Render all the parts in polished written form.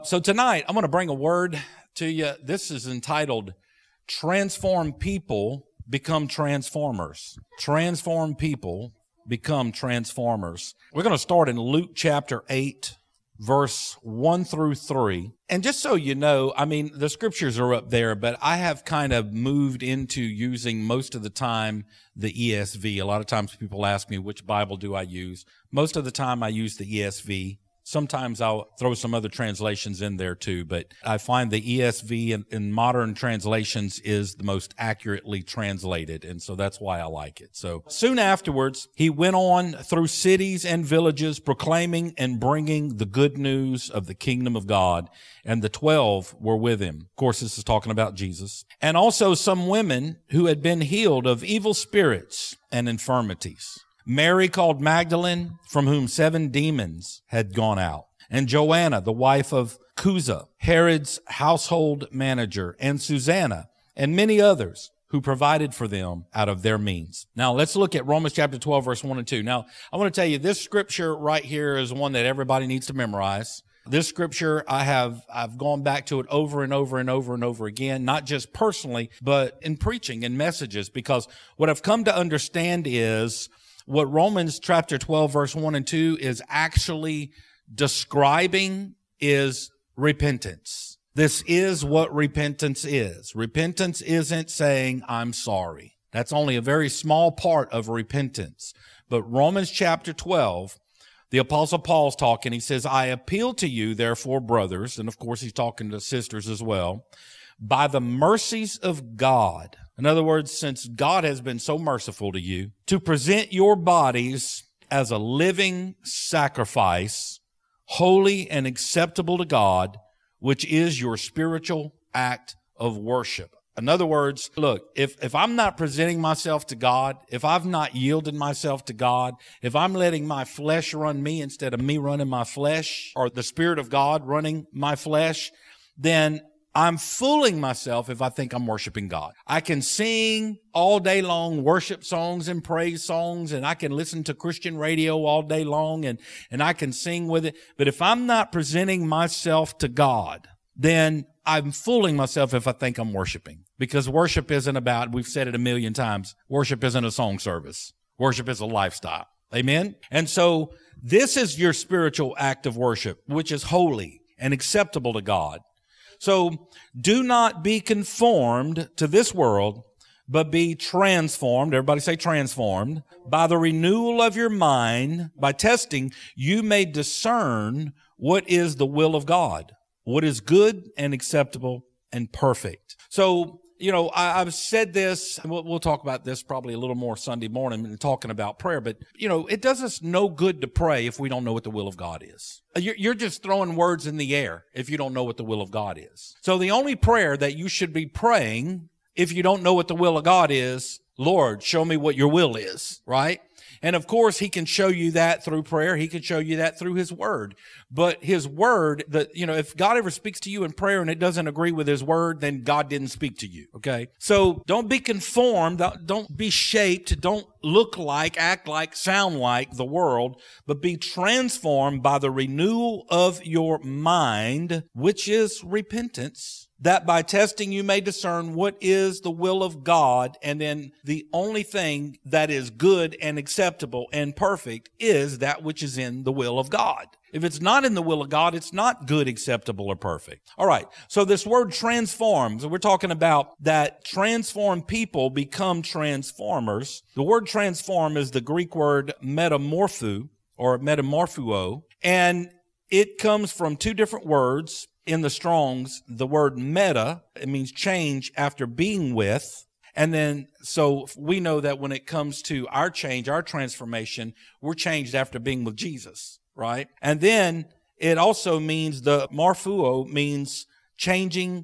So tonight, I'm going to bring a word to you. This is entitled, Transform People Become Transformers. Transform People Become Transformers. We're going to start in Luke chapter 8, verse 1 through 3. And just so you know, the scriptures are up there, but I have kind of moved into using most of the time the ESV. A lot of times people ask me, which Bible do I use? Most of the time I use the ESV. Sometimes I'll throw some other translations in there too, but I find the ESV in modern translations is the most accurately translated, and so that's why I like it. So soon afterwards, he went on through cities and villages, proclaiming and bringing the good news of the kingdom of God, and the 12 were with him. Of course, this is talking about Jesus. And also some women who had been healed of evil spirits and infirmities. Mary called Magdalene, from whom 7 demons had gone out, and Joanna, the wife of Chuza, Herod's household manager, and Susanna, and many others who provided for them out of their means. Now, let's look at Romans chapter 12, verse 1 and 2. Now, I want to tell you, this scripture right here is one that everybody needs to memorize. This scripture, I've gone back to it over and over and over and over again, not just personally, but in preaching and messages, because what I've come to understand is what Romans chapter 12, verse 1 and 2 is actually describing is repentance. This is what repentance is. Repentance isn't saying, I'm sorry. That's only a very small part of repentance. But Romans chapter 12, the Apostle Paul's talking. He says, I appeal to you, therefore, brothers, and of course he's talking to sisters as well, by the mercies of God. In other words, since God has been so merciful to you, to present your bodies as a living sacrifice, holy and acceptable to God, which is your spiritual act of worship. In other words, look, if I'm not presenting myself to God, if I've not yielded myself to God, if I'm letting my flesh run me instead of me running my flesh, or the Spirit of God running my flesh, then I'm fooling myself if I think I'm worshiping God. I can sing all day long worship songs and praise songs, and I can listen to Christian radio all day long, and I can sing with it. But if I'm not presenting myself to God, then I'm fooling myself if I think I'm worshiping. Because worship isn't about, we've said it a million times, worship isn't a song service. Worship is a lifestyle. Amen? And so this is your spiritual act of worship, which is holy and acceptable to God. So do not be conformed to this world, but be transformed. Everybody say transformed. By the renewal of your mind, by testing, you may discern what is the will of God, what is good and acceptable and perfect. So, I've said this, and we'll talk about this probably a little more Sunday morning, talking about prayer, but, it does us no good to pray if we don't know what the will of God is. You're just throwing words in the air if you don't know what the will of God is. So the only prayer that you should be praying if you don't know what the will of God is, Lord, show me what your will is, right? And of course, he can show you that through prayer. He can show you that through his word. But his word, if God ever speaks to you in prayer and it doesn't agree with his word, then God didn't speak to you, okay? So don't be conformed. Don't be shaped. Don't look like, act like, sound like the world, but be transformed by the renewal of your mind, which is repentance, that by testing you may discern what is the will of God, and then the only thing that is good and acceptable and perfect is that which is in the will of God. If it's not in the will of God, it's not good, acceptable, or perfect. All right, so this word transforms, we're talking about that transform people become transformers. The word transform is the Greek word metamorpho, or metamorphuo, and it comes from 2 different words. In the Strong's, the word meta, it means change after being with. And then, so we know that when it comes to our change, our transformation, we're changed after being with Jesus, right? And then it also means, the morphuo means changing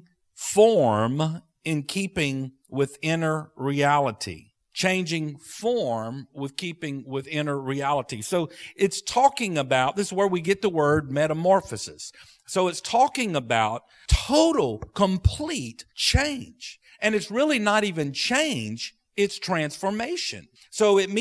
form in keeping with inner reality. Changing form with keeping with inner reality. So it's talking about, this is where we get the word metamorphosis. So it's talking about total, complete change. And it's really not even change, it's transformation. So it means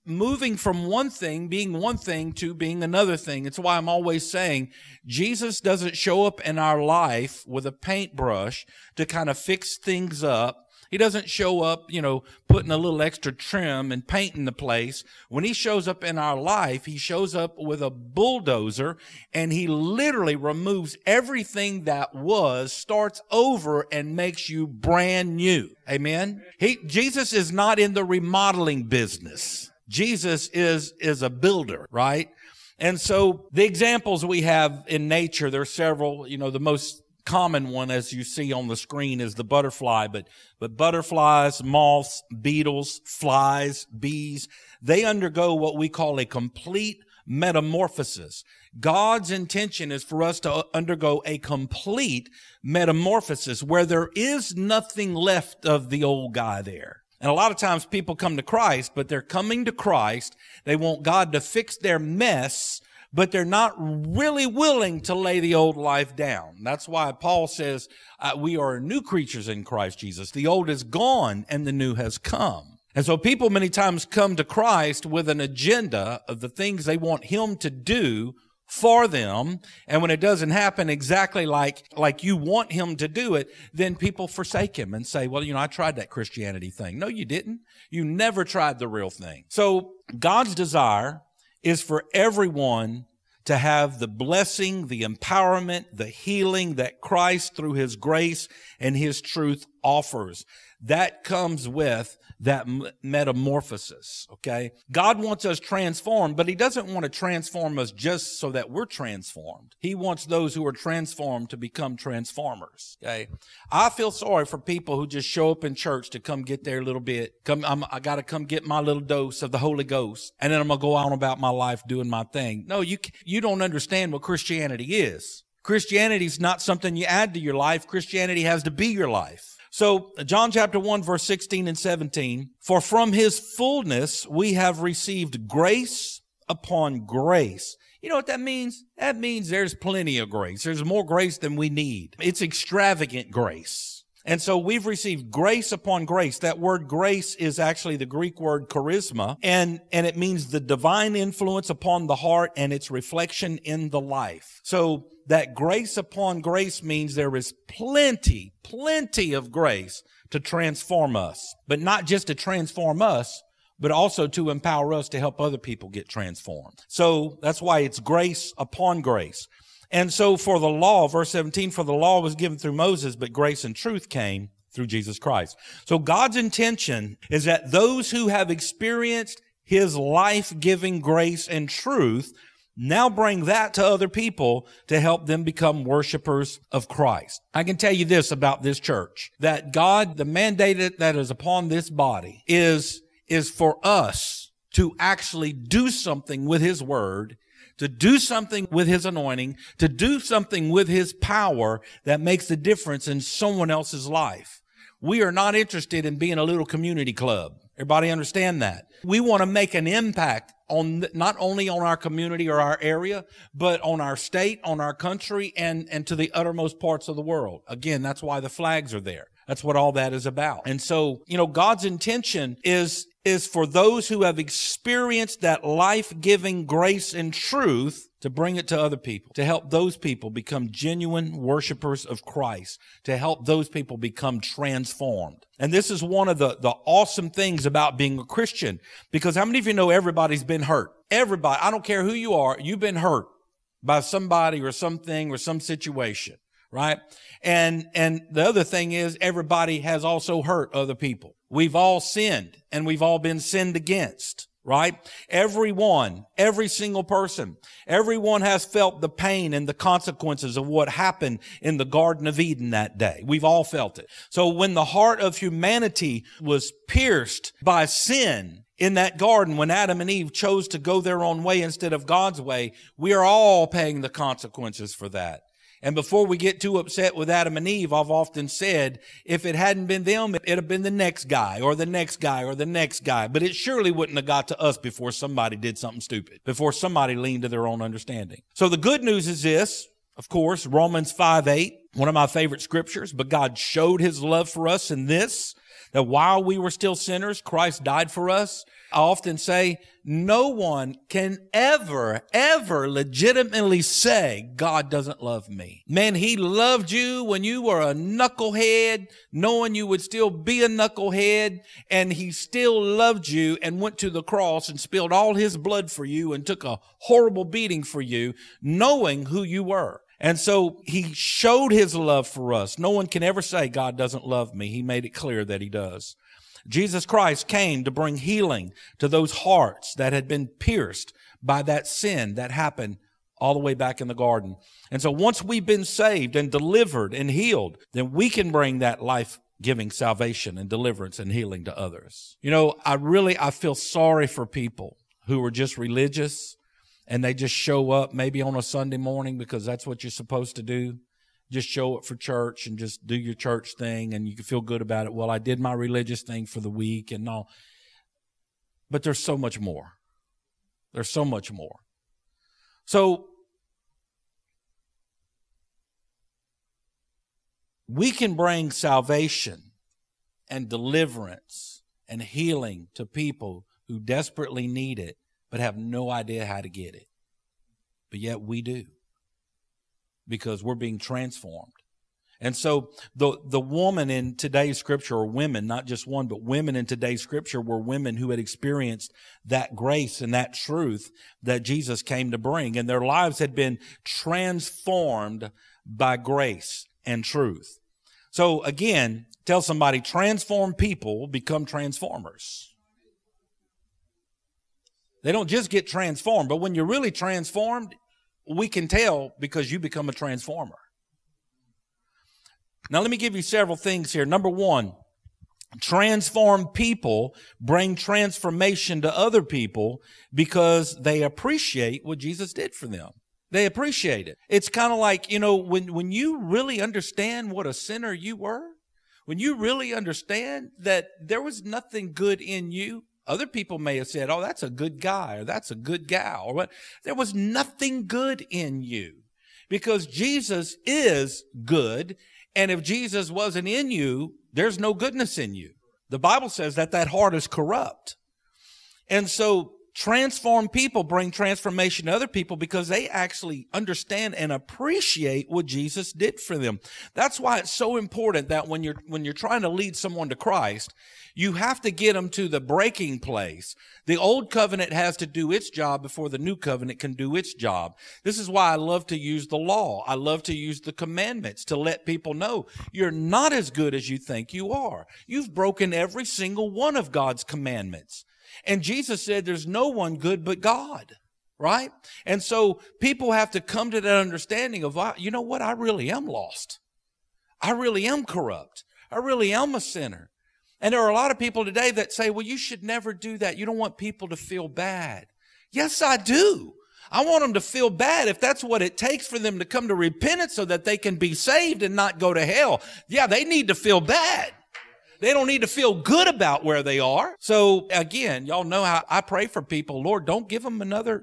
moving from one thing, being one thing, to being another thing. It's why I'm always saying Jesus doesn't show up in our life with a paintbrush to kind of fix things up. He doesn't show up, putting a little extra trim and painting the place. When he shows up in our life, he shows up with a bulldozer, and he literally removes everything that was, starts over, and makes you brand new. Amen? Jesus is not in the remodeling business. Jesus is a builder, right? And so the examples we have in nature, there are several. The most common one, as you see on the screen, is the butterfly. But butterflies, moths, beetles, flies, bees, they undergo what we call a complete metamorphosis. God's intention is for us to undergo a complete metamorphosis where there is nothing left of the old guy there. And a lot of times people come to Christ, but they're coming to Christ. They want God to fix their mess, but they're not really willing to lay the old life down. That's why Paul says we are new creatures in Christ Jesus. The old is gone and the new has come. And so people many times come to Christ with an agenda of the things they want him to do for them. And when it doesn't happen exactly like you want him to do it, then people forsake him and say, well, I tried that Christianity thing. No, you didn't. You never tried the real thing. So God's desire is for everyone to have the blessing, the empowerment, the healing that Christ, through his grace and his truth, offers. That comes with that metamorphosis, okay? God wants us transformed, but he doesn't want to transform us just so that we're transformed. He wants those who are transformed to become transformers, okay? I feel sorry for people who just show up in church to come get their little bit. I got to come get my little dose of the Holy Ghost, and then I'm going to go on about my life doing my thing. No, you don't understand what Christianity is. Christianity is not something you add to your life. Christianity has to be your life. So John chapter 1, verse 16 and 17, for from his fullness we have received grace upon grace. You know what that means? That means there's plenty of grace. There's more grace than we need. It's extravagant grace. And so we've received grace upon grace. That word grace is actually the Greek word charisma, and it means the divine influence upon the heart and its reflection in the life. So that grace upon grace means there is plenty of grace to transform us, but not just to transform us, but also to empower us to help other people get transformed. So that's why it's grace upon grace. And so for the law, verse 17, for the law was given through Moses, but grace and truth came through Jesus Christ. So God's intention is that those who have experienced his life-giving grace and truth now bring that to other people to help them become worshipers of Christ. I can tell you this about this church, that God, the mandate that is upon this body is for us to actually do something with his word, to do something with his anointing, to do something with his power that makes a difference in someone else's life. We are not interested in being a little community club. Everybody understand that? We want to make an impact on not only on our community or our area, but on our state, on our country, and to the uttermost parts of the world. Again, that's why the flags are there. That's what all that is about. And so, God's intention is for those who have experienced that life-giving grace and truth to bring it to other people, to help those people become genuine worshipers of Christ, to help those people become transformed. And this is one of the awesome things about being a Christian, because how many of you know everybody's been hurt? Everybody, I don't care who you are, you've been hurt by somebody or something or some situation, right? And the other thing is everybody has also hurt other people. We've all sinned and we've all been sinned against. Right? Everyone, every single person, everyone has felt the pain and the consequences of what happened in the Garden of Eden that day. We've all felt it. So when the heart of humanity was pierced by sin in that garden, when Adam and Eve chose to go their own way instead of God's way, we are all paying the consequences for that. And before we get too upset with Adam and Eve, I've often said, if it hadn't been them, it'd have been the next guy or the next guy or the next guy. But it surely wouldn't have got to us before somebody did something stupid, before somebody leaned to their own understanding. So the good news is this, of course, Romans 5:8, one of my favorite scriptures, but God showed his love for us in this, that while we were still sinners, Christ died for us. I often say, no one can ever legitimately say, God doesn't love me. Man, he loved you when you were a knucklehead, knowing you would still be a knucklehead, and he still loved you and went to the cross and spilled all his blood for you and took a horrible beating for you, knowing who you were. And so he showed his love for us. No one can ever say, God doesn't love me. He made it clear that he does. Jesus Christ came to bring healing to those hearts that had been pierced by that sin that happened all the way back in the garden. And so once we've been saved and delivered and healed, then we can bring that life-giving salvation and deliverance and healing to others. You know, I feel sorry for people who are just religious and they just show up maybe on a Sunday morning because that's what you're supposed to do. Just show up for church and just do your church thing and you can feel good about it. Well, I did my religious thing for the week and all. But there's so much more. There's so much more. So we can bring salvation and deliverance and healing to people who desperately need it but have no idea how to get it. But yet we do. Because we're being transformed. And so the woman in today's scripture, or women, not just one, but women in today's scripture were women who had experienced that grace and that truth that Jesus came to bring. And their lives had been transformed by grace and truth. So again, tell somebody, transformed people become transformers. They don't just get transformed, but when you're really transformed, we can tell because you become a transformer. Now, let me give you several things here. Number one, transformed people bring transformation to other people because they appreciate what Jesus did for them. They appreciate it. It's kind of like, you know, when you really understand what a sinner you were, when you really understand that there was nothing good in you. Other people may have said, oh, that's a good guy or that's a good gal or what. There was nothing good in you because Jesus is good. And if Jesus wasn't in you, there's no goodness in you. The Bible says that heart is corrupt. And so transformed people bring transformation to other people because they actually understand and appreciate what Jesus did for them. That's why it's so important that when you're trying to lead someone to Christ, you have to get them to the breaking place. The old covenant has to do its job before the new covenant can do its job. This is why I love to use the law. I love to use the commandments to let people know you're not as good as you think you are. You've broken every single one of God's commandments. And Jesus said there's no one good but God, right? And so people have to come to that understanding of, you know what, I really am lost. I really am corrupt. I really am a sinner. And there are a lot of people today that say, well, you should never do that. You don't want people to feel bad. Yes, I do. I want them to feel bad if that's what it takes for them to come to repentance so that they can be saved and not go to hell. Yeah, they need to feel bad. They don't need to feel good about where they are. So again, y'all know how I pray for people. Lord, don't give them another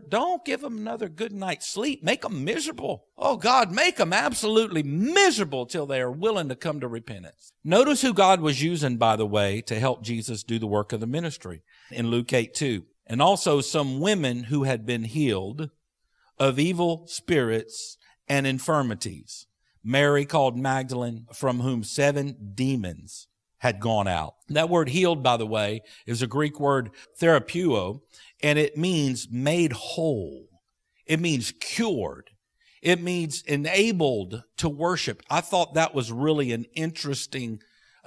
good night's sleep. Make them miserable. Oh God, make them absolutely miserable till they are willing to come to repentance. Notice who God was using, by the way, to help Jesus do the work of the ministry in Luke 8:2. And also some women who had been healed of evil spirits and infirmities. Mary called Magdalene, from whom 7 demons had gone out. That word healed, by the way, is a Greek word therapeuo, and it means made whole. It means cured. It means enabled to worship. I thought that was really an interesting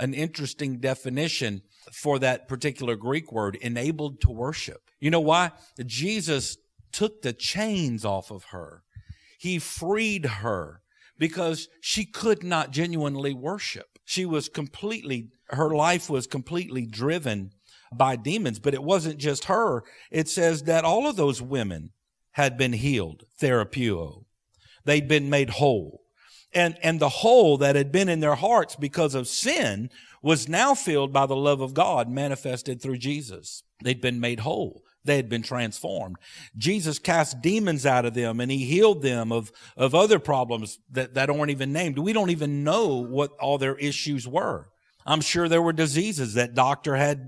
definition for that particular Greek word, enabled to worship. You know why? Jesus took the chains off of her. He freed her because she could not genuinely worship. Her life was completely driven by demons, but it wasn't just her. It says that all of those women had been healed, therapeuo. They'd been made whole. And the hole that had been in their hearts because of sin was now filled by the love of God manifested through Jesus. They'd been made whole. They had been transformed. Jesus cast demons out of them and he healed them of other problems that aren't even named. We don't even know what all their issues were. I'm sure there were diseases that doctor had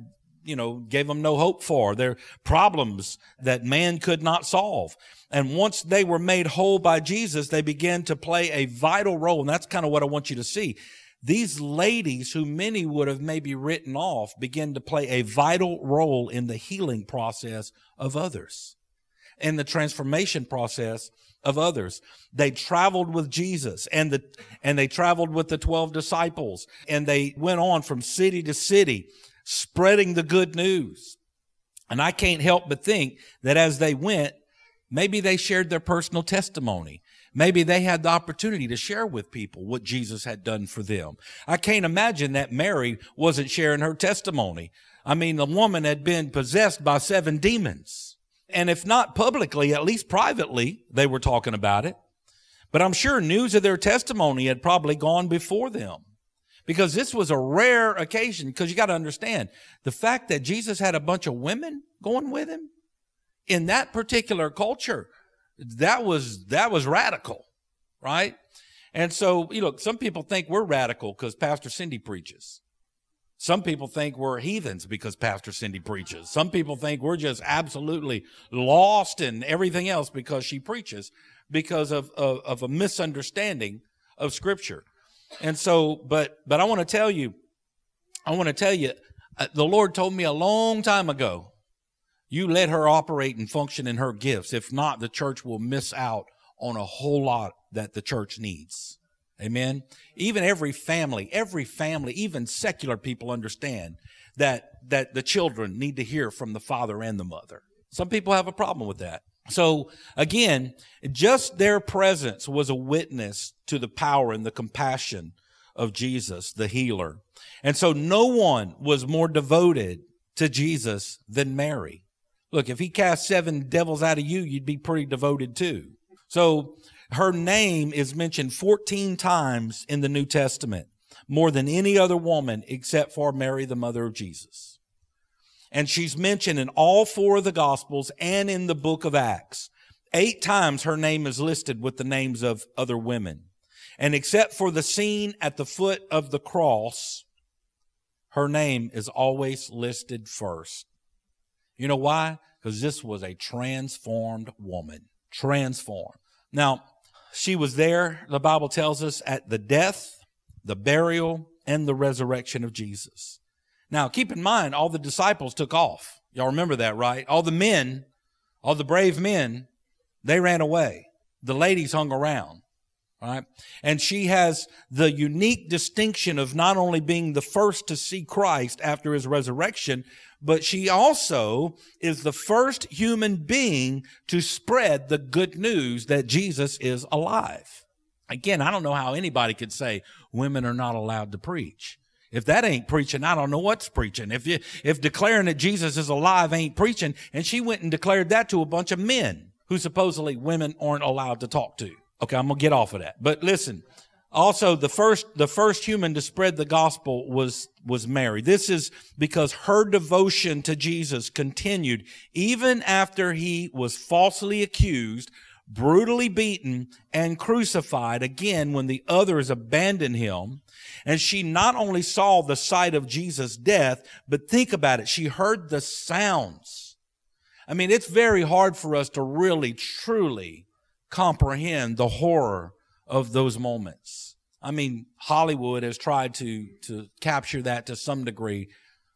gave them no hope for. Their problems that man could not solve. And once they were made whole by Jesus, they began to play a vital role. And that's kind of what I want you to see. These ladies, who many would have maybe written off, began to play a vital role in the healing process of others, in the transformation process of others. They traveled with Jesus and they traveled with the 12 disciples, and they went on from city to city spreading the good news. And I can't help but think that as they went, maybe they shared their personal testimony. Maybe they had the opportunity to share with people what Jesus had done for them. I can't imagine that Mary wasn't sharing her testimony. I mean, the woman had been possessed by 7 demons. And if not publicly, at least privately, they were talking about it. But I'm sure news of their testimony had probably gone before them, because this was a rare occasion. Because you got to understand, the fact that Jesus had a bunch of women going with him in that particular culture, that was radical, right? And so, some people think we're radical because Pastor Cindy preaches. Some people think we're heathens because Pastor Cindy preaches. Some people think we're just absolutely lost and everything else because she preaches, because of a misunderstanding of Scripture. And so, but I want to tell you, the Lord told me a long time ago, you let her operate and function in her gifts. If not, the church will miss out on a whole lot that the church needs. Amen. Even every family, even secular people understand that the children need to hear from the father and the mother. Some people have a problem with that. So again, just their presence was a witness to the power and the compassion of Jesus, the healer. And so no one was more devoted to Jesus than Mary. Look, if he cast 7 devils out of you, you'd be pretty devoted too. So her name is mentioned 14 times in the New Testament, more than any other woman except for Mary, the mother of Jesus. And she's mentioned in all 4 of the Gospels and in the book of Acts. 8 times her name is listed with the names of other women. And except for the scene at the foot of the cross, her name is always listed first. You know why? Because this was a transformed woman. Transformed. Now, she was there, the Bible tells us, at the death, the burial, and the resurrection of Jesus. Now, keep in mind, all the disciples took off. Y'all remember that, right? All the men, all the brave men, they ran away. The ladies hung around, right? And she has the unique distinction of not only being the first to see Christ after his resurrection, but she also is the first human being to spread the good news that Jesus is alive. Again, I don't know how anybody could say women are not allowed to preach. If that ain't preaching, I don't know what's preaching. If declaring that Jesus is alive ain't preaching, and she went and declared that to a bunch of men who supposedly women aren't allowed to talk to. Okay, I'm going to get off of that. But listen, also the first human to spread the gospel was Mary. This is because her devotion to Jesus continued even after he was falsely accused, brutally beaten, and crucified again when the others abandoned him. And she not only saw the sight of Jesus' death, but think about it, she heard the sounds. I mean, it's very hard for us to really, truly comprehend the horror of those moments. I mean, Hollywood has tried to capture that to some degree,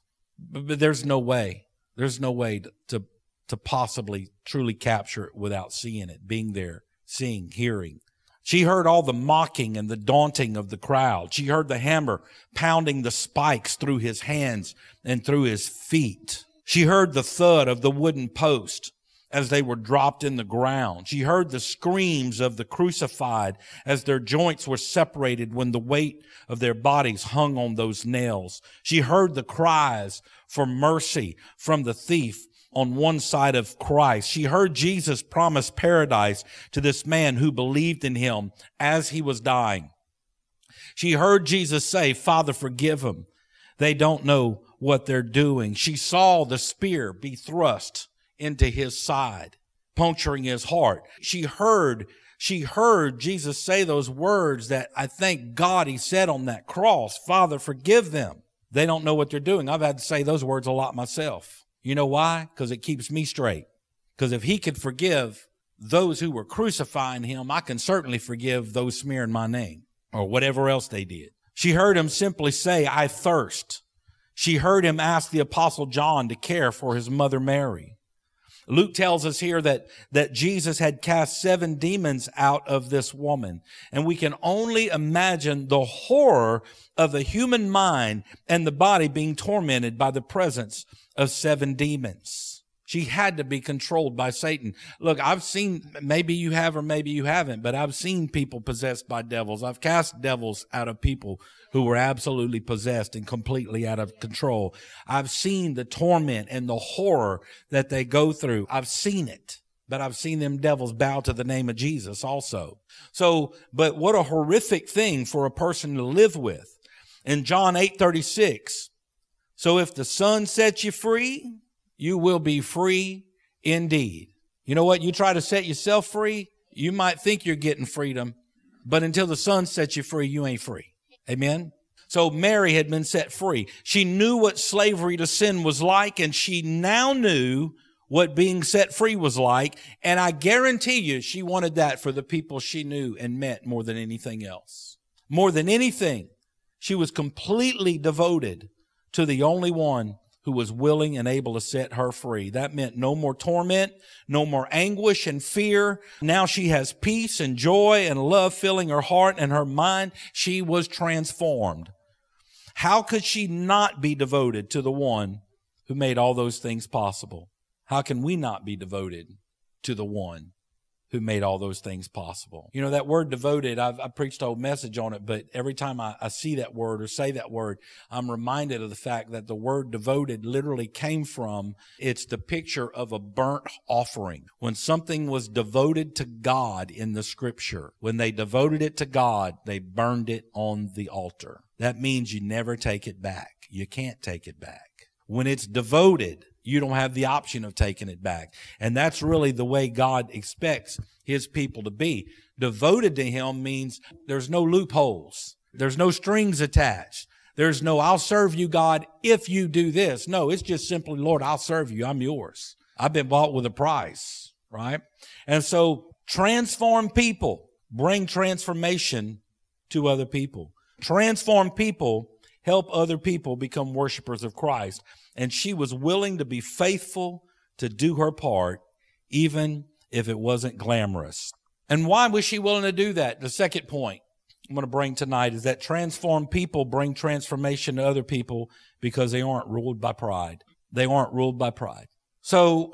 but there's no way. There's no way to possibly truly capture it without seeing it, being there, seeing, hearing. She heard all the mocking and the daunting of the crowd. She heard the hammer pounding the spikes through his hands and through his feet. She heard the thud of the wooden post as they were dropped in the ground. She heard the screams of the crucified as their joints were separated when the weight of their bodies hung on those nails. She heard the cries for mercy from the thief on one side of Christ. She heard Jesus promise paradise to this man who believed in him as he was dying. She heard Jesus say, "Father, forgive them. They don't know what they're doing." She saw the spear be thrust into his side, puncturing his heart. She heard Jesus say those words that I thank God he said on that cross, "Father, forgive them." They don't know what they're doing. I've had to say those words a lot myself. You know why? Because it keeps me straight. Because if he could forgive those who were crucifying him, I can certainly forgive those smearing my name or whatever else they did. She heard him simply say, I thirst. She heard him ask the Apostle John to care for his mother Mary. Luke tells us here that Jesus had cast 7 demons out of this woman. And we can only imagine the horror of the human mind and the body being tormented by the presence of 7 demons. She had to be controlled by Satan. Look, I've seen, maybe you have or maybe you haven't, but I've seen people possessed by devils. I've cast devils out of people who were absolutely possessed and completely out of control. I've seen the torment and the horror that they go through. I've seen it, but I've seen them devils bow to the name of Jesus also. So, but what a horrific thing for a person to live with. In John 8:36, so if the Son sets you free, you will be free indeed. You know what? You try to set yourself free, you might think you're getting freedom, but until the Son sets you free, you ain't free. Amen? So Mary had been set free. She knew what slavery to sin was like, and she now knew what being set free was like. And I guarantee you, she wanted that for the people she knew and met more than anything else. More than anything, she was completely devoted to the only one who was willing and able to set her free. That meant no more torment, no more anguish and fear. Now she has peace and joy and love filling her heart and her mind. She was transformed. How could she not be devoted to the one who made all those things possible? How can we not be devoted to the one who made all those things possible? You know, that word devoted, I preached a whole message on it, but every time I see that word or say that word, I'm reminded of the fact that the word devoted literally came from, it's the picture of a burnt offering. When something was devoted to God in the scripture, when they devoted it to God, they burned it on the altar. That means you never take it back. You can't take it back. When it's devoted, you don't have the option of taking it back. And that's really the way God expects his people to be. Devoted to him means there's no loopholes. There's no strings attached. There's no, I'll serve you, God, if you do this. No, it's just simply, Lord, I'll serve you. I'm yours. I've been bought with a price, right? And so transform people bring transformation to other people. Transform people help other people become worshipers of Christ. And she was willing to be faithful to do her part, even if it wasn't glamorous. And why was she willing to do that? The second point I'm going to bring tonight is that transformed people bring transformation to other people because they aren't ruled by pride. They aren't ruled by pride. So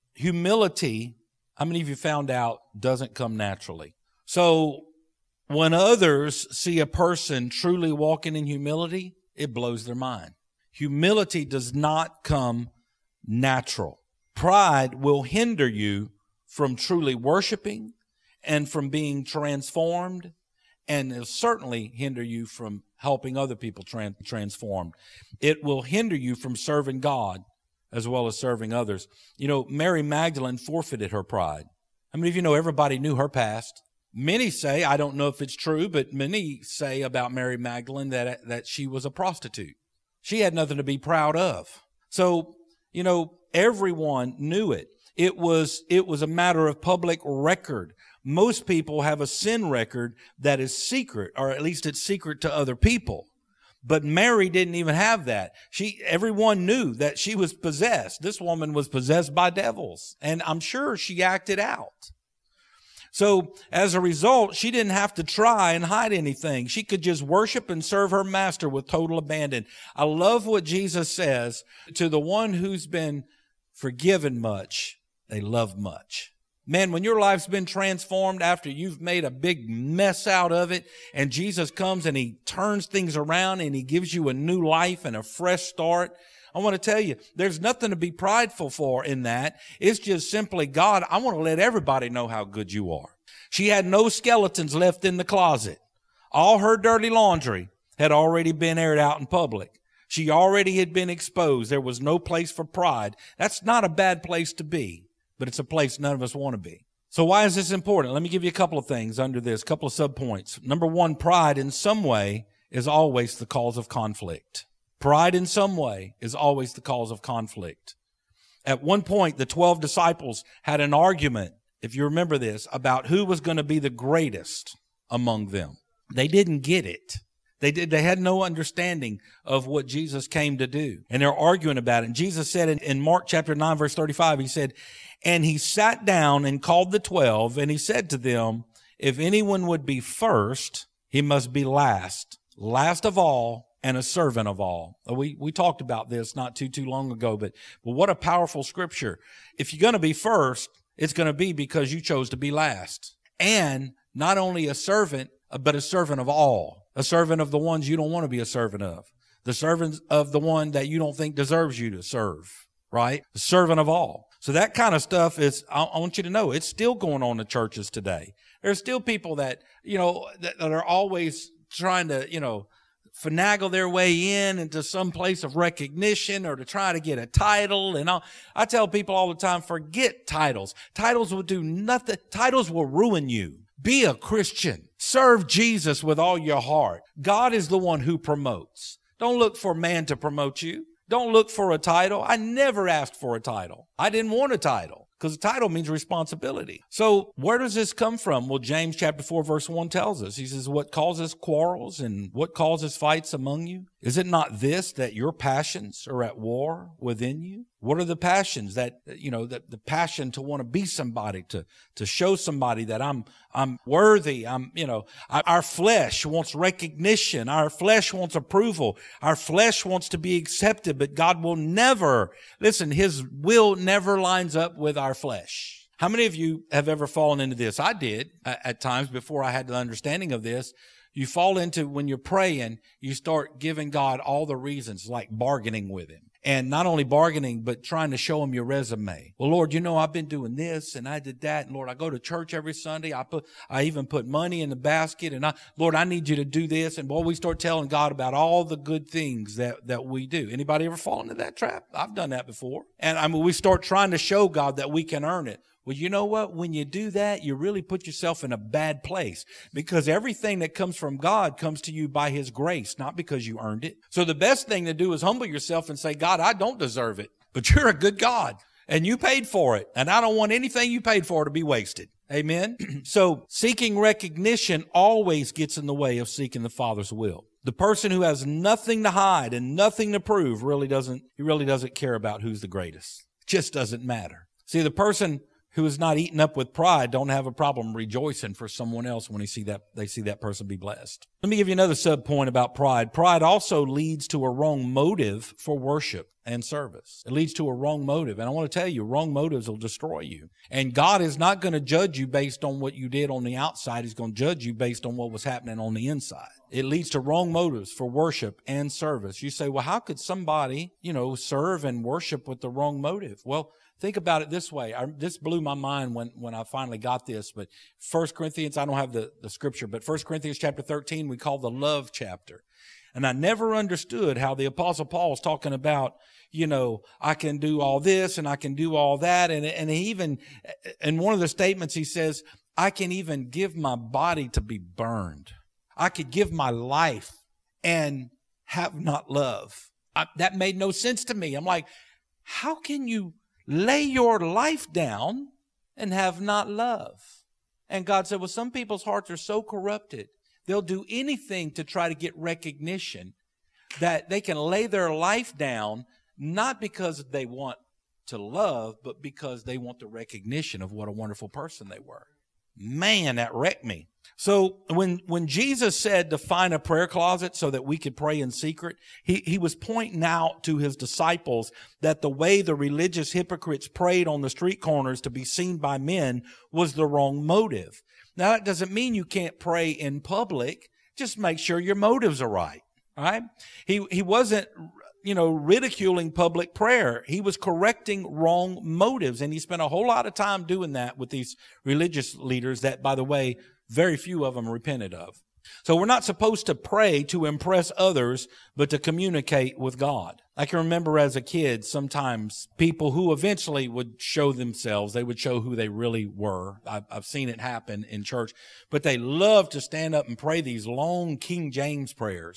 humility, how many of you found out, doesn't come naturally? So when others see a person truly walking in humility, it blows their mind. Humility does not come natural. Pride will hinder you from truly worshiping and from being transformed, and it'll certainly hinder you from helping other people transformed. It will hinder you from serving God as well as serving others. You know, Mary Magdalene forfeited her pride. How many of you know everybody knew her past? Many say, I don't know if it's true, but many say about Mary Magdalene that she was a prostitute. She had nothing to be proud of. So, you know, everyone knew it. It was a matter of public record. Most people have a sin record that is secret, or at least it's secret to other people. But Mary didn't even have that. Everyone knew that she was possessed. This woman was possessed by devils, and I'm sure she acted out. So as a result, she didn't have to try and hide anything. She could just worship and serve her master with total abandon. I love what Jesus says, to the one who's been forgiven much, they love much. Man, when your life's been transformed after you've made a big mess out of it, and Jesus comes and he turns things around and he gives you a new life and a fresh start, I want to tell you, there's nothing to be prideful for in that. It's just simply, God, I want to let everybody know how good you are. She had no skeletons left in the closet. All her dirty laundry had already been aired out in public. She already had been exposed. There was no place for pride. That's not a bad place to be, but it's a place none of us want to be. So why is this important? Let me give you a couple of things under this, a couple of subpoints. Number one, pride in some way is always the cause of conflict. Pride in some way is always the cause of conflict. At one point, the 12 disciples had an argument, if you remember this, about who was going to be the greatest among them. They didn't get it. They had no understanding of what Jesus came to do. And they're arguing about it. And Jesus said in Mark chapter 9, verse 35, he said, and he sat down and called the 12, and he said to them, if anyone would be first, he must be last of all, and a servant of all. We talked about this not too long ago, but what a powerful scripture. If you're going to be first, it's going to be because you chose to be last. And not only a servant, but a servant of all. A servant of the ones you don't want to be a servant of. The servant of the one that you don't think deserves you to serve, right? The servant of all. So that kind of stuff is, I want you to know, it's still going on in churches today. There's still people that, that are always trying to, finagle their way into some place of recognition or to try to get a title. And I tell people all the time, forget titles. Titles will do nothing. Titles will ruin you. Be a Christian. Serve Jesus with all your heart. God is the one who promotes. Don't look for man to promote you. Don't look for a title. I never asked for a title. I didn't want a title because a title means responsibility. So where does this come from? Well, James chapter 4, verse 1 tells us. He says, what causes quarrels and what causes fights among you? Is it not this, that your passions are at war within you? What are the passions that, the passion to want to be somebody, to show somebody that I'm worthy. Our flesh wants recognition. Our flesh wants approval. Our flesh wants to be accepted, but God will never, listen, his will never lines up with our flesh. How many of you have ever fallen into this? I did at times before I had the understanding of this. You fall into, when you're praying, you start giving God all the reasons, like bargaining with him. And not only bargaining, but trying to show him your resume. Well, Lord, I've been doing this and I did that. And Lord, I go to church every Sunday. I even put money in the basket. And Lord, I need you to do this. And boy, we start telling God about all the good things that we do. Anybody ever fall into that trap? I've done that before. And we start trying to show God that we can earn it. Well, you know what? When you do that, you really put yourself in a bad place because everything that comes from God comes to you by his grace, not because you earned it. So the best thing to do is humble yourself and say, God, I don't deserve it, but you're a good God and you paid for it. And I don't want anything you paid for to be wasted. Amen. So seeking recognition always gets in the way of seeking the Father's will. The person who has nothing to hide and nothing to prove really doesn't care about who's the greatest. It just doesn't matter. See, the person who is not eaten up with pride don't have a problem rejoicing for someone else when they see that person be blessed. Let me give you another sub point about pride. Pride also leads to a wrong motive for worship and service. It leads to a wrong motive. And I want to tell you, wrong motives will destroy you. And God is not going to judge you based on what you did on the outside. He's going to judge you based on what was happening on the inside. It leads to wrong motives for worship and service. You say, well, how could somebody, serve and worship with the wrong motive? Well, think about it this way. This blew my mind when I finally got this. But 1 Corinthians, I don't have the scripture, but 1 Corinthians chapter 13, we call the love chapter. And I never understood how the Apostle Paul is talking about, I can do all this and I can do all that. And he even, in one of the statements, he says, I can even give my body to be burned. I could give my life and have not love. That made no sense to me. I'm like, how can you lay your life down and have not love? And God said, well, some people's hearts are so corrupted, they'll do anything to try to get recognition that they can lay their life down, not because they want to love, but because they want the recognition of what a wonderful person they were. Man, that wrecked me. So when Jesus said to find a prayer closet so that we could pray in secret, he was pointing out to his disciples that the way the religious hypocrites prayed on the street corners to be seen by men was the wrong motive. Now, that doesn't mean you can't pray in public. Just make sure your motives are right. All right? He wasn't, ridiculing public prayer. He was correcting wrong motives. And he spent a whole lot of time doing that with these religious leaders that, by the way, very few of them repented of. So we're not supposed to pray to impress others, but to communicate with God. I can remember as a kid, sometimes people who eventually would show themselves, they would show who they really were. I've seen it happen in church, but they love to stand up and pray these long King James prayers.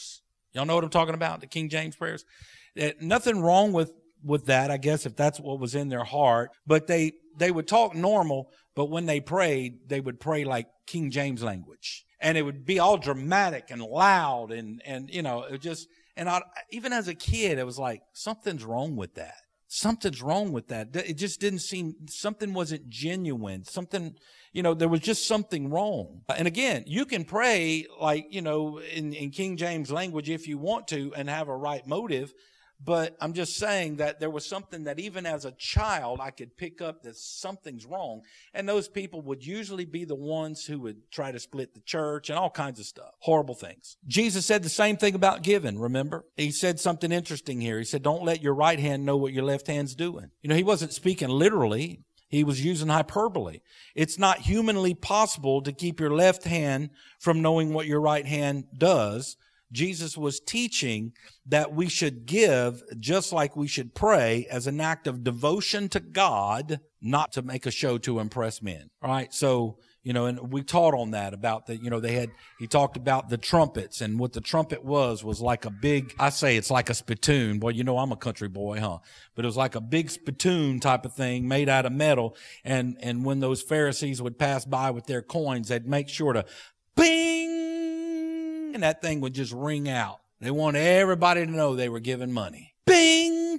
Y'all know what I'm talking about, the King James prayers? Nothing wrong with that, I guess, if that's what was in their heart. But they would talk normal, but when they prayed, they would pray like King James language. And it would be all dramatic and loud and it just, even as a kid, it was like, something's wrong with that. Something's wrong with that. It just didn't seem, something wasn't genuine. Something, there was just something wrong. And again, you can pray like, in King James language if you want to and have a right motive. But I'm just saying that there was something that even as a child, I could pick up that something's wrong. And those people would usually be the ones who would try to split the church and all kinds of stuff. Horrible things. Jesus said the same thing about giving, remember? He said something interesting here. He said, don't let your right hand know what your left hand's doing. He wasn't speaking literally. He was using hyperbole. It's not humanly possible to keep your left hand from knowing what your right hand does. Jesus was teaching that we should give just like we should pray as an act of devotion to God, not to make a show to impress men. All right. So, and we taught on that about he talked about the trumpets, and what the trumpet was like a big, it's like a spittoon. Boy, I'm a country boy, huh? But it was like a big spittoon type of thing made out of metal. And when those Pharisees would pass by with their coins, they'd make sure to bing, and that thing would just ring out. They wanted everybody to know they were giving money. Bing,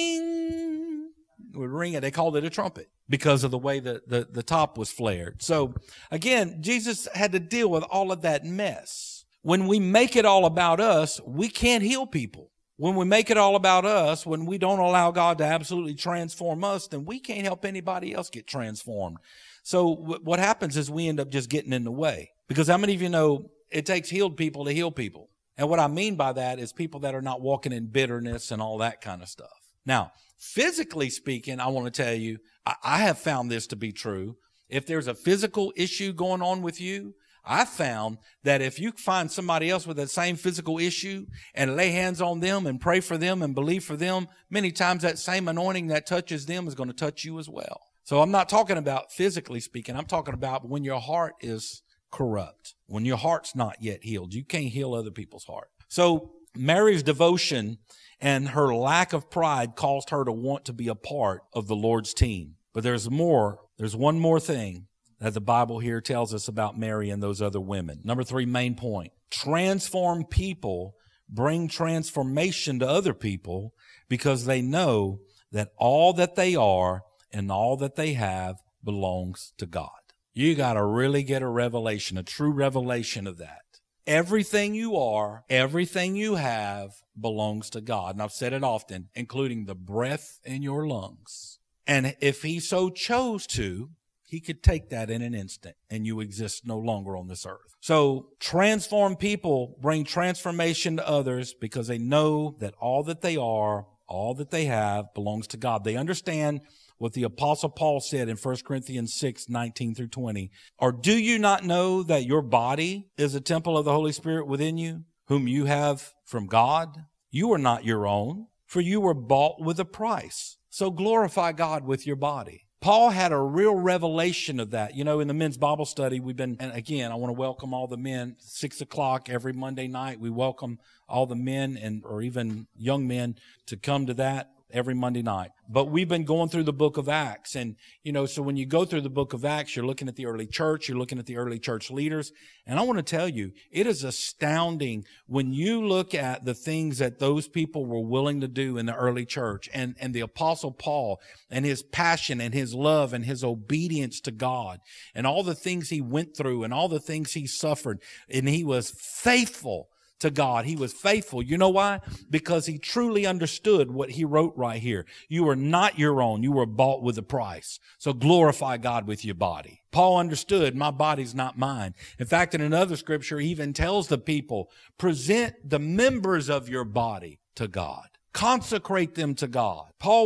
bing. It would ring it. They called it a trumpet because of the way the top was flared. So again, Jesus had to deal with all of that mess. When we make it all about us, we can't heal people. When we make it all about us, when we don't allow God to absolutely transform us, then we can't help anybody else get transformed. So what happens is we end up just getting in the way. Because how many of you know it takes healed people to heal people? And what I mean by that is people that are not walking in bitterness and all that kind of stuff. Now, physically speaking, I want to tell you, I have found this to be true. If there's a physical issue going on with you, I found that if you find somebody else with that same physical issue and lay hands on them and pray for them and believe for them, many times that same anointing that touches them is going to touch you as well. So I'm not talking about physically speaking. I'm talking about when your heart is corrupt, when your heart's not yet healed. You can't heal other people's heart. So Mary's devotion and her lack of pride caused her to want to be a part of the Lord's team. But there's more. There's one more thing that the Bible here tells us about Mary and those other women. Number 3, main point. Transformed people bring transformation to other people because they know that all that they are and all that they have belongs to God. You got to really get a revelation, a true revelation of that. Everything you are, everything you have belongs to God. And I've said it often, including the breath in your lungs. And if he so chose to, he could take that in an instant and you exist no longer on this earth. So transformed people bring transformation to others because they know that all that they are, all that they have belongs to God. They understand what the Apostle Paul said in 1 Corinthians 6:19-20. Or do you not know that your body is a temple of the Holy Spirit within you, whom you have from God? You are not your own, for you were bought with a price. So glorify God with your body. Paul had a real revelation of that. In the men's Bible study, and again, I want to welcome all the men, 6:00 every Monday night. We welcome all the men or even young men to come to that every Monday night. But we've been going through the book of Acts. And, so when you go through the book of Acts, you're looking at the early church, you're looking at the early church leaders. And I want to tell you, it is astounding when you look at the things that those people were willing to do in the early church and the Apostle Paul and his passion and his love and his obedience to God and all the things he went through and all the things he suffered. And he was faithful to God. He was faithful. You know why? Because he truly understood what he wrote right here. You are not your own. You were bought with a price. So glorify God with your body. Paul understood my body's not mine. In fact, in another scripture, he even tells the people, present the members of your body to God. Consecrate them to God.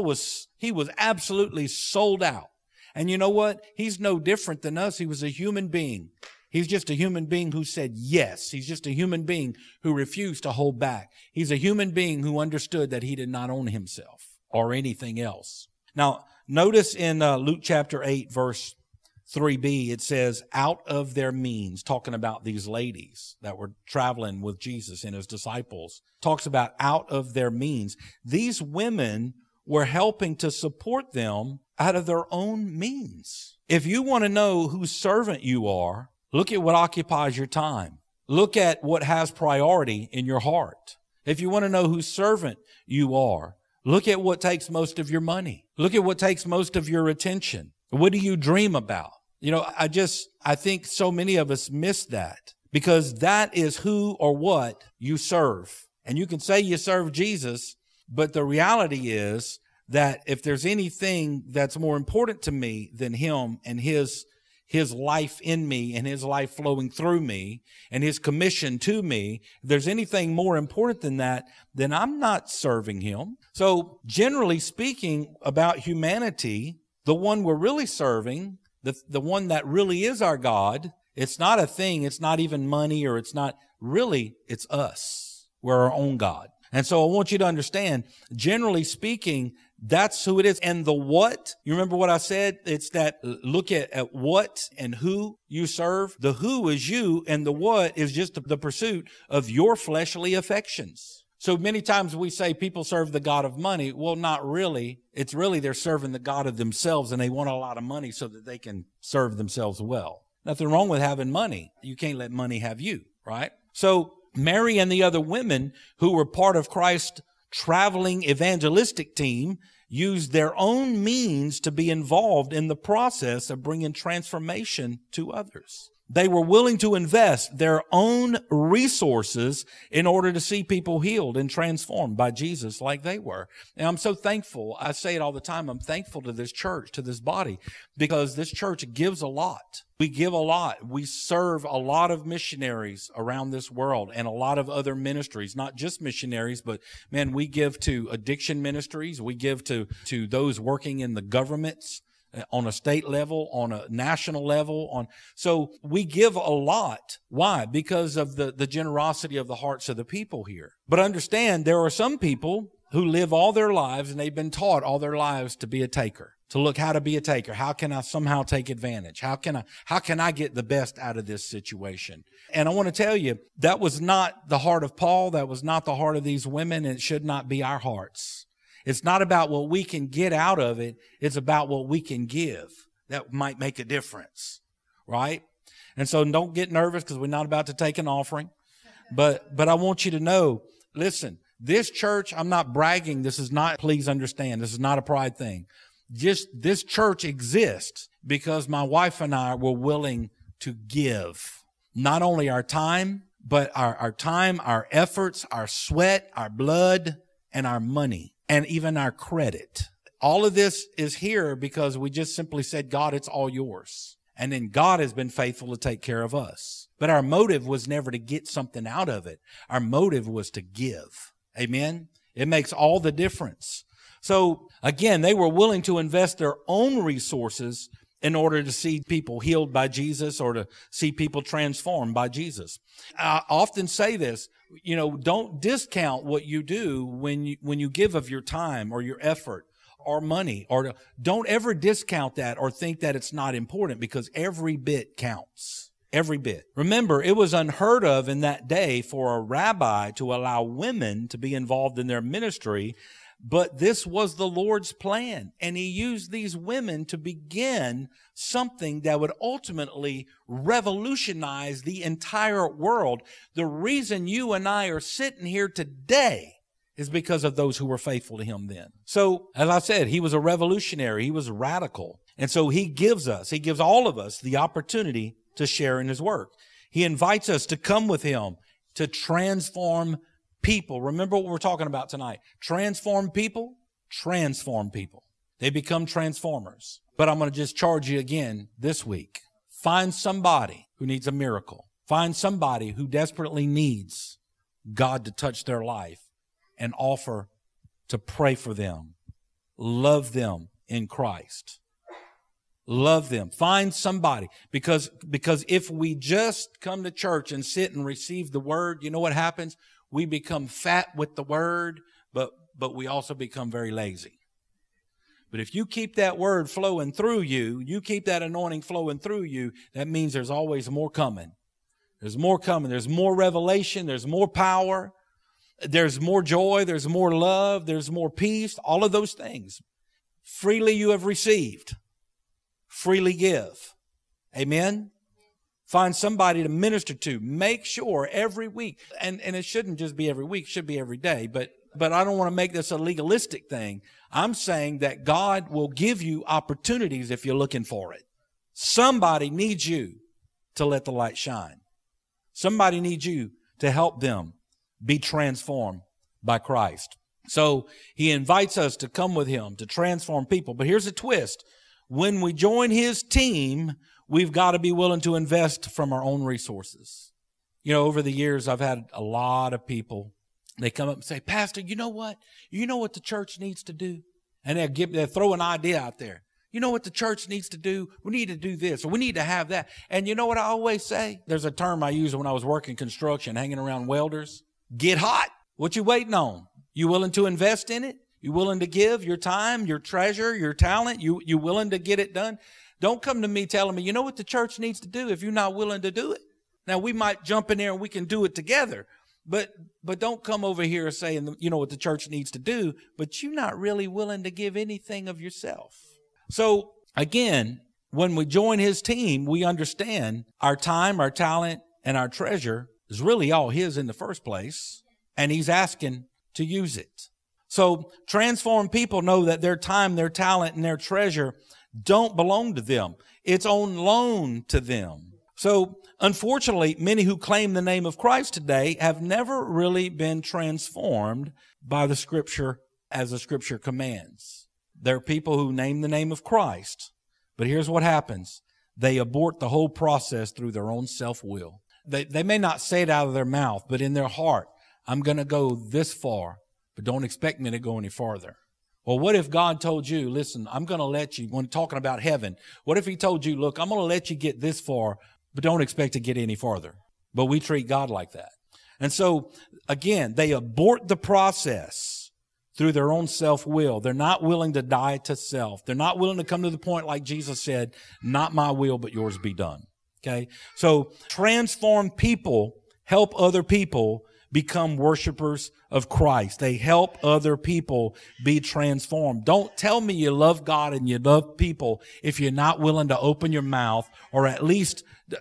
He was absolutely sold out. And you know what? He's no different than us. He was a human being. He's just a human being who said yes. He's just a human being who refused to hold back. He's a human being who understood that he did not own himself or anything else. Now, notice in Luke chapter 8, verse 3b, it says, out of their means, talking about these ladies that were traveling with Jesus and his disciples, talks about out of their means. These women were helping to support them out of their own means. If you want to know whose servant you are, look at what occupies your time. Look at what has priority in your heart. If you want to know whose servant you are, look at what takes most of your money. Look at what takes most of your attention. What do you dream about? You know, I think so many of us miss that, because that is who or what you serve. And you can say you serve Jesus, but the reality is that if there's anything that's more important to me than him and his life in me and his life flowing through me and his commission to me, if there's anything more important than that, then I'm not serving him. So generally speaking about humanity, the one we're really serving, the one that really is our God, it's not a thing, it's not even money, or it's not really, it's us. We're our own God. And so I want you to understand, generally speaking, that's who it is. And the what, you remember what I said? It's that look at what and who you serve. The who is you, and the what is just the pursuit of your fleshly affections. So many times we say people serve the God of money. Well, not really. It's really they're serving the God of themselves, and they want a lot of money so that they can serve themselves well. Nothing wrong with having money. You can't let money have you, right? So Mary and the other women who were part of Christ's traveling evangelistic team used their own means to be involved in the process of bringing transformation to others. They were willing to invest their own resources in order to see people healed and transformed by Jesus like they were. And I'm so thankful. I say it all the time. I'm thankful to this church, to this body, because this church gives a lot. We give a lot. We serve a lot of missionaries around this world and a lot of other ministries, not just missionaries, but man, we give to addiction ministries. We give to those working in the governments, on a state level, on a national level. So we give a lot. Why? Because of the generosity of the hearts of the people here. But understand, there are some people who live all their lives and they've been taught all their lives to be a taker, to look how to be a taker. How can I somehow take advantage? How can I get the best out of this situation? And I want to tell you, that was not the heart of Paul. That was not the heart of these women. And it should not be our hearts. It's not about what we can get out of it. It's about what we can give. That might make a difference, right? And so don't get nervous, because we're not about to take an offering. But I want you to know, listen, this church, I'm not bragging. This is not, please understand, this is not a pride thing. Just this church exists because my wife and I were willing to give not only our time, but our time, our efforts, our sweat, our blood, and our money. And even our credit. All of this is here because we just simply said, God, it's all yours. And then God has been faithful to take care of us. But our motive was never to get something out of it. Our motive was to give. Amen? It makes all the difference. So again, they were willing to invest their own resources in order to see people healed by Jesus or to see people transformed by Jesus. I often say this, don't discount what you do when you give of your time or your effort or money, or don't ever discount that or think that it's not important, because every bit counts. Every bit. Remember, it was unheard of in that day for a rabbi to allow women to be involved in their ministry. But this was the Lord's plan, and he used these women to begin something that would ultimately revolutionize the entire world. The reason you and I are sitting here today is because of those who were faithful to him then. So, as I said, he was a revolutionary. He was radical. And so he gives all of us the opportunity to share in his work. He invites us to come with him to transform people. Remember what we're talking about tonight. Transform people. They become transformers. But I'm going to just charge you again this week. Find somebody who needs a miracle. Find somebody who desperately needs God to touch their life and offer to pray for them. Love them in Christ. Love them. Find somebody. Because if we just come to church and sit and receive the word, you know what happens? We become fat with the word, but we also become very lazy. But if you keep that word flowing through you, you keep that anointing flowing through you, that means there's always more coming. There's more coming. There's more revelation. There's more power. There's more joy. There's more love. There's more peace. All of those things. Freely you have received. Freely give. Amen? Find somebody to minister to. Make sure every week, and it shouldn't just be every week, it should be every day, but I don't want to make this a legalistic thing. I'm saying that God will give you opportunities if you're looking for it. Somebody needs you to let the light shine. Somebody needs you to help them be transformed by Christ. So he invites us to come with him to transform people. But here's a twist. When we join his team, we've got to be willing to invest from our own resources. You know, over the years, I've had a lot of people. They come up and say, Pastor, you know what? You know what the church needs to do? And they'll throw an idea out there. You know what the church needs to do? We need to do this, or we need to have that. And you know what I always say? There's a term I used when I was working construction, hanging around welders. Get hot. What you waiting on? You willing to invest in it? You willing to give your time, your treasure, your talent? You willing to get it done? Don't come to me telling me, you know what the church needs to do if you're not willing to do it. Now, we might jump in there and we can do it together. But don't come over here saying, you know what the church needs to do, but you're not really willing to give anything of yourself. So again, when we join his team, we understand our time, our talent, and our treasure is really all his in the first place. And he's asking to use it. So transformed people know that their time, their talent, and their treasure don't belong to them. It's on loan to them. So unfortunately, many who claim the name of Christ today have never really been transformed by the Scripture as the Scripture commands. There are people who name the name of Christ, but here's what happens. They abort the whole process through their own self-will. They may not say it out of their mouth, but in their heart, I'm going to go this far, but don't expect me to go any farther. Well, what if God told you, listen, I'm going to let you, when talking about heaven, what if he told you, look, I'm going to let you get this far, but don't expect to get any farther. But we treat God like that. And so, again, they abort the process through their own self-will. They're not willing to die to self. They're not willing to come to the point like Jesus said, not my will, but yours be done. Okay? So, transformed people help other people become worshipers of Christ. They help other people be transformed. Don't tell me you love God and you love people if you're not willing to open your mouth or at least,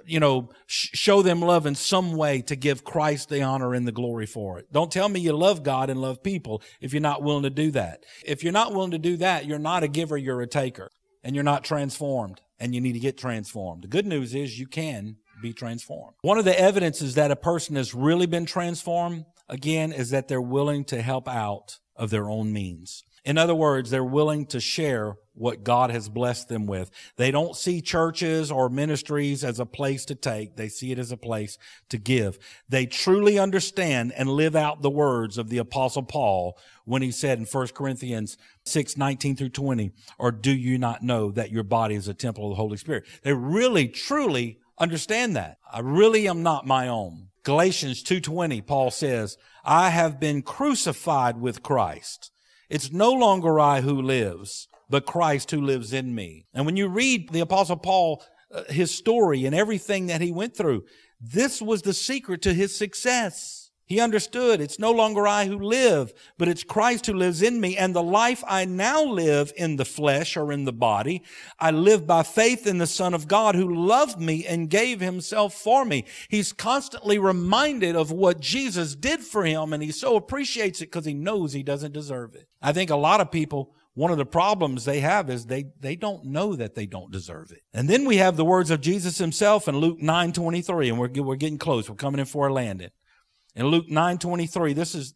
show them love in some way to give Christ the honor and the glory for it. Don't tell me you love God and love people if you're not willing to do that. If you're not willing to do that, you're not a giver, you're a taker. And you're not transformed, and you need to get transformed. The good news is you can be transformed. One of the evidences that a person has really been transformed, again, is that they're willing to help out of their own means. In other words, they're willing to share what God has blessed them with. They don't see churches or ministries as a place to take. They see it as a place to give. They truly understand and live out the words of the Apostle Paul when he said in 1 Corinthians 6:19 through 20, or do you not know that your body is a temple of the Holy Spirit? They really, truly understand that. I really am not my own. Galatians 2:20, Paul says, I have been crucified with Christ. It's no longer I who lives, but Christ who lives in me. And when you read the Apostle Paul, his story and everything that he went through, this was the secret to his success. He understood it's no longer I who live, but it's Christ who lives in me. And the life I now live in the flesh or in the body, I live by faith in the Son of God who loved me and gave himself for me. He's constantly reminded of what Jesus did for him, and he so appreciates it because he knows he doesn't deserve it. I think a lot of people, one of the problems they have is they don't know that they don't deserve it. And then we have the words of Jesus himself in Luke 9:23, and we're getting close. We're coming in for a landing. In Luke 9:23, this is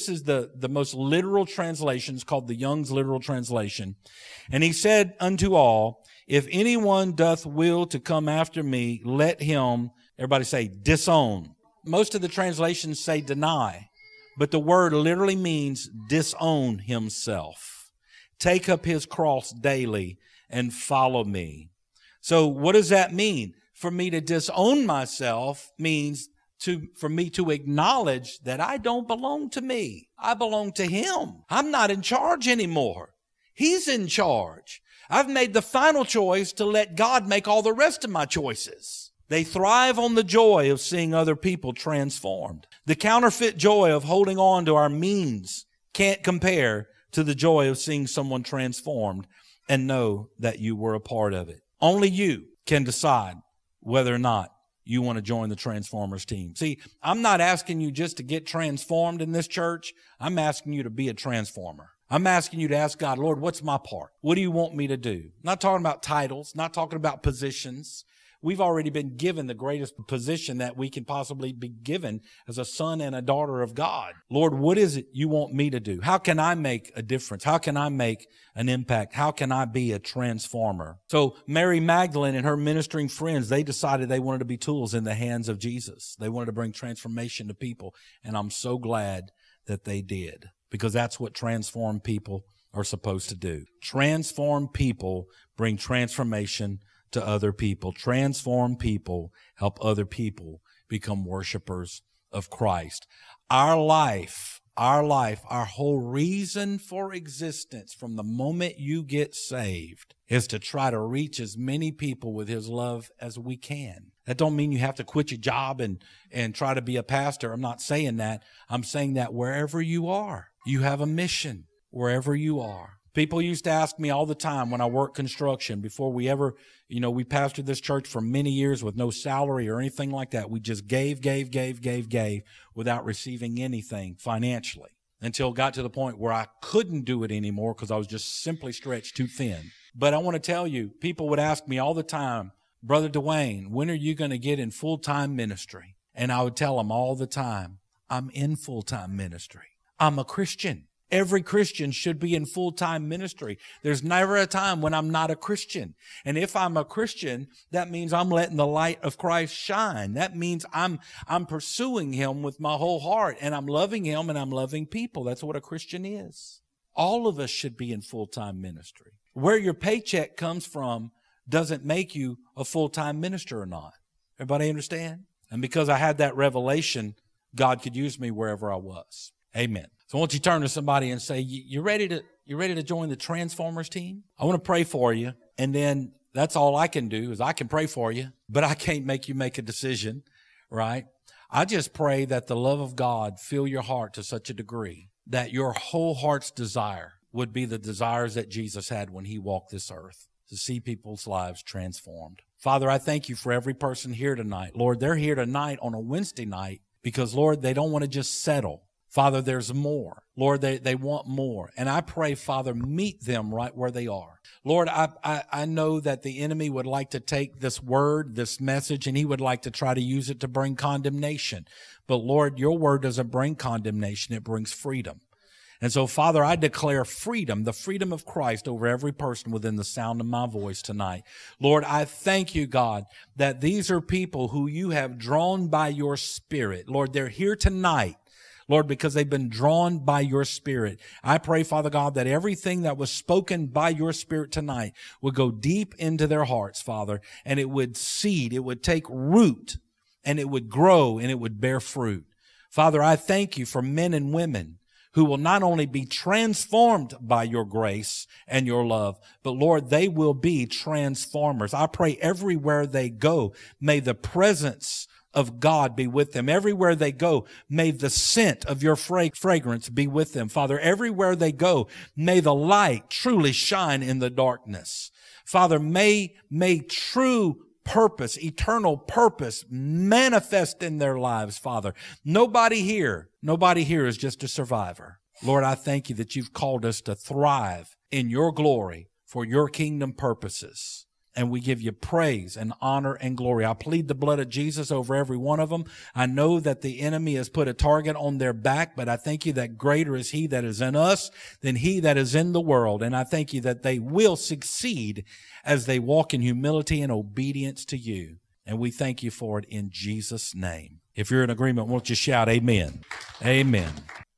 the most literal translation. It's called the Young's Literal Translation. And he said unto all, if anyone doth will to come after me, let him, everybody say, disown. Most of the translations say deny, but the word literally means disown himself. Take up his cross daily and follow me. So what does that mean? For me to disown myself means for me to acknowledge that I don't belong to me. I belong to him. I'm not in charge anymore. He's in charge. I've made the final choice to let God make all the rest of my choices. They thrive on the joy of seeing other people transformed. The counterfeit joy of holding on to our means can't compare to the joy of seeing someone transformed and know that you were a part of it. Only you can decide whether or not you want to join the Transformers team. See, I'm not asking you just to get transformed in this church. I'm asking you to be a transformer. I'm asking you to ask God, Lord, what's my part? What do you want me to do? Not talking about titles, not talking about positions. We've already been given the greatest position that we can possibly be given as a son and a daughter of God. Lord, what is it you want me to do? How can I make a difference? How can I make an impact? How can I be a transformer? So Mary Magdalene and her ministering friends, they decided they wanted to be tools in the hands of Jesus. They wanted to bring transformation to people. And I'm so glad that they did, because that's what transformed people are supposed to do. Transformed people bring transformation to other people. Transform people help other people become worshipers of Christ. Our life, our whole reason for existence from the moment you get saved is to try to reach as many people with His love as we can. That don't mean you have to quit your job and try to be a pastor. I'm not saying that. I'm saying that wherever you are, you have a mission wherever you are. People used to ask me all the time when I worked construction, before we ever, we pastored this church for many years with no salary or anything like that. We just gave without receiving anything financially, until it got to the point where I couldn't do it anymore because I was just simply stretched too thin. But I want to tell you, people would ask me all the time, Brother Dwayne, when are you going to get in full-time ministry? And I would tell them all the time, I'm in full-time ministry. I'm a Christian. Every Christian should be in full-time ministry. There's never a time when I'm not a Christian. And if I'm a Christian, that means I'm letting the light of Christ shine. That means I'm pursuing Him with my whole heart, and I'm loving Him and I'm loving people. That's what a Christian is. All of us should be in full-time ministry. Where your paycheck comes from doesn't make you a full-time minister or not. Everybody understand? And because I had that revelation, God could use me wherever I was. Amen. So I want you to turn to somebody and say, you ready to join the Transformers team? I want to pray for you. And then that's all I can do is I can pray for you, but I can't make you make a decision, right? I just pray that the love of God fill your heart to such a degree that your whole heart's desire would be the desires that Jesus had when He walked this earth, to see people's lives transformed. Father, I thank You for every person here tonight. Lord, they're here tonight on a Wednesday night because, Lord, they don't want to just settle. Father, there's more. Lord, they want more. And I pray, Father, meet them right where they are. Lord, I know that the enemy would like to take this word, this message, and he would like to try to use it to bring condemnation. But Lord, Your word doesn't bring condemnation. It brings freedom. And so, Father, I declare freedom, the freedom of Christ over every person within the sound of my voice tonight. Lord, I thank You, God, that these are people who You have drawn by Your Spirit. Lord, they're here tonight, Lord, because they've been drawn by Your Spirit. I pray, Father God, that everything that was spoken by Your Spirit tonight would go deep into their hearts, Father, and it would seed, it would take root, and it would grow, and it would bear fruit. Father, I thank You for men and women who will not only be transformed by Your grace and Your love, but Lord, they will be transformers. I pray everywhere they go, may the presence of God be with them. Everywhere they go, may the scent of Your fragrance be with them. Father, everywhere they go, may the light truly shine in the darkness. Father, may true purpose, eternal purpose manifest in their lives, Father. Nobody here is just a survivor. Lord, I thank You that You've called us to thrive in Your glory for Your kingdom purposes. And we give You praise and honor and glory. I plead the blood of Jesus over every one of them. I know that the enemy has put a target on their back, but I thank You that greater is He that is in us than he that is in the world. And I thank You that they will succeed as they walk in humility and obedience to You. And we thank You for it in Jesus' name. If you're in agreement, won't you shout amen? Amen.